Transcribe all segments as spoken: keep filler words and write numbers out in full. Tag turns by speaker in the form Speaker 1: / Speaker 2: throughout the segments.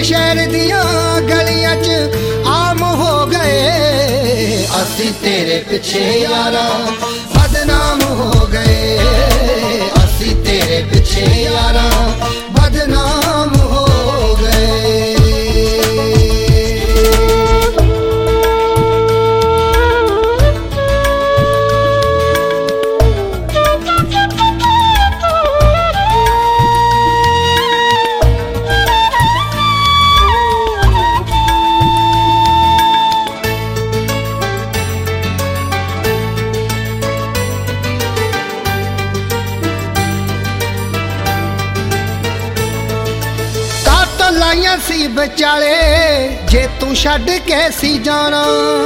Speaker 1: शहर दियां गलियां च आम हो गए। असी तेरे पिछे यारा बदनाम हो गए। असी तेरे पिछे यारा बदनाम हो गए। लाइया सी बचाले जे तू छड़ के सी जाना।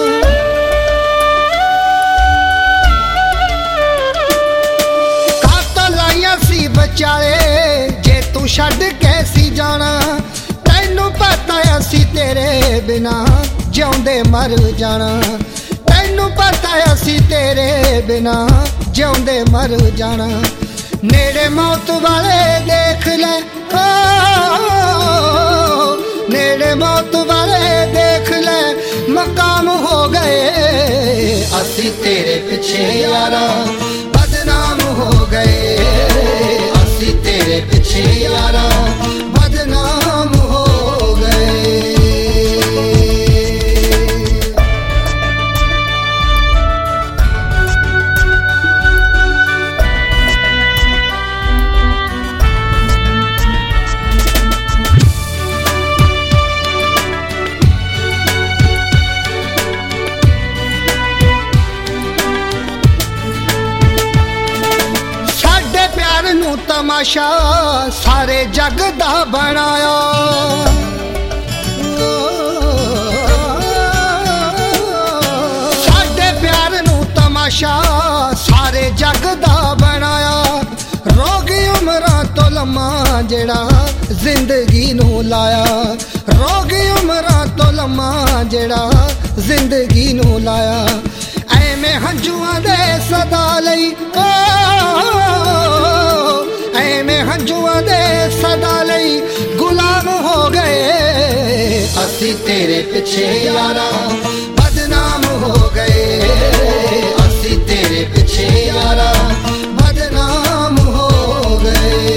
Speaker 1: काता लाइया सी बचाले जे तू छड़ के सी जाना। तैनू पता असी तेरे बिना जिउंदे मर जाना। तैनू पता असी तेरे बिना जिउंदे मर जाना। नेड़े मौत वाले देख ले, नेड़े मौत वाले देख ले मकाम हो गए। असी तेरे पिछे यारा बदनाम हो गए। असी तेरे पिछे यारा बदनाम हो गए। तमाशा सारे जग दा बनाया। साडे प्यार नू तमाशा सारे जग दा बनाया। रोगी उमरां तो लम्मा जेड़ा जिंदगी नू लाया। रोगी उमरां तो लम्मा जेड़ा जिंदगी नू लाया। ऐवें हंजुआं दे सदा लई ऐवें हंजुआं दे सदा लई गुलाम हो गए। असी तेरे पिछे यारा बदनाम हो गए। असी तेरे पिछे यारा बदनाम हो गए।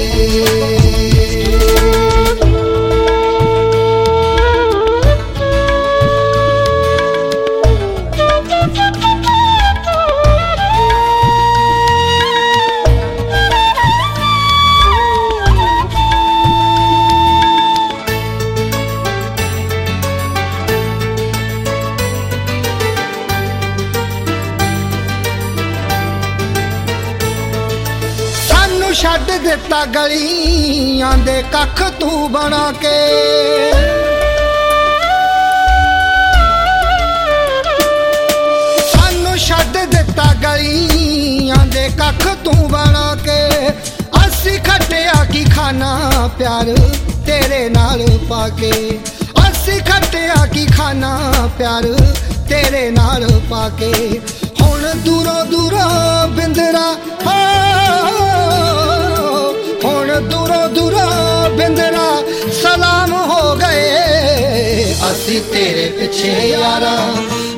Speaker 1: छड़ दिता गलियां दे कख तू बना के। सानू छड़ दिता गलियां दे कख तू बना के। असी खटिया की खाना प्यार तेरे नाल पाके। असी खटिया की खाना प्यार तेरे नाल पाके। हुण दूरों दूरों बिंदरा हुण दूरों दूरों बिंदरा सलाम हो गए। असी तेरे पिछे यारा